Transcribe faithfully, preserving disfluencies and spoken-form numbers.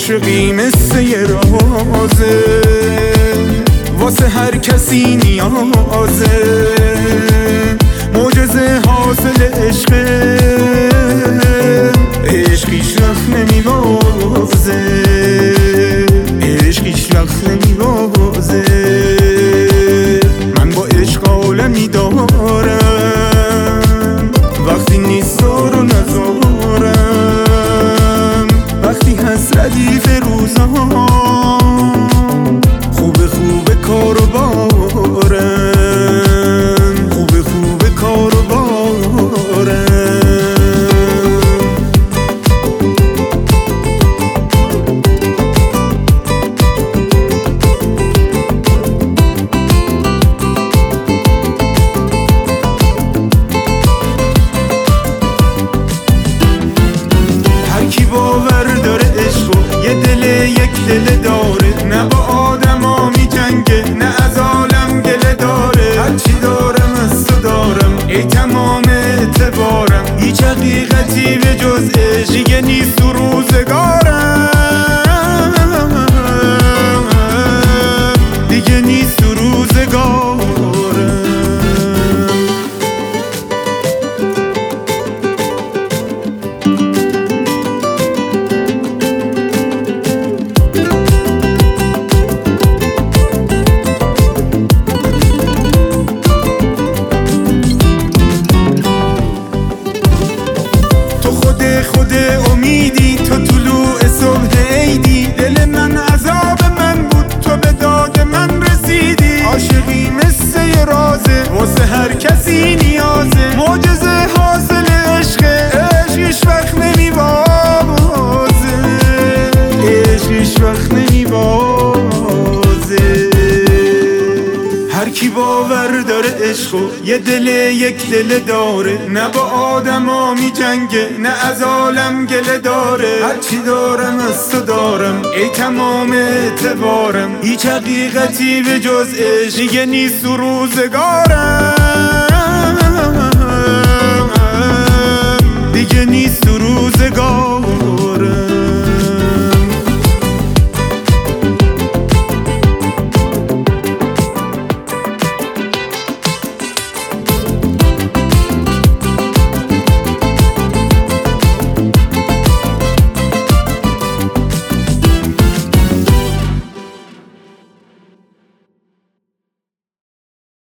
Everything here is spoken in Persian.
عاشقی مثل یه رازه، واسه هر کسی نیازه، معجزه حاصل عشقه، عشق هیچ وقت نمیبازه، عشق هیچ وقت نمیبازه. من با عشق عالمی دارم، وقتی نیست رو نذارم، وقتی هست ردیف روزام، خوب خوب کار و بارم، خوب خوب کار و بارم. هر کی باور داره عشقو یه دل یک دل داره، نه با آدما می جنگه نه از عالم گله داره. هرچی دارم از تو دارم ای تمام اعتبارم، هیچ حقیقتی به جز عشق دیگه نیست تو روزگارم، دیگه نیست تو روزگارم. خود امیدی تو طلوع صبح عیدی، دل من عذاب من بود تو به داد من رسیدی. عاشقی مثل یه رازه، واسه هر کسی نیازه، معجزه حاصل عشق، عشق هیچ وقت نمیبازه، عشق هیچ وقت نمیبازه. هر کی باور داره عشقو یه دل یک دل داره، نه با آدما می جنگه نه از عالم گله داره. هرچی دارم از تو دارم ای تمام اعتبارم، هیچ حقیقتی به جز عشق دیگه نیست تو روزگارم.